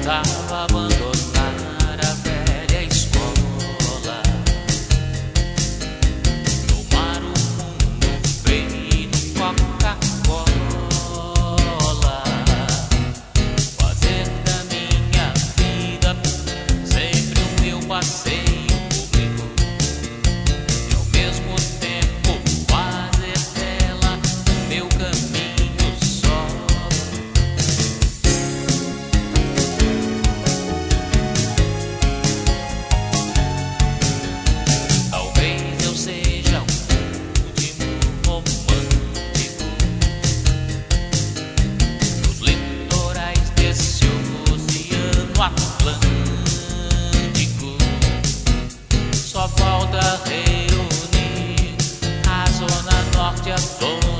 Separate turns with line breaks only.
precisava abandonar a velha escola. Tomar o mundo feito Coca-Cola. Fazer da minha vida sempre o meu passeio comigo. E ao mesmo tempo fazer dela meu caminho só. Talvez eu seja o último romântico nos litorais desse oceano Atlântico. Só falta reunir a zona norte e a zona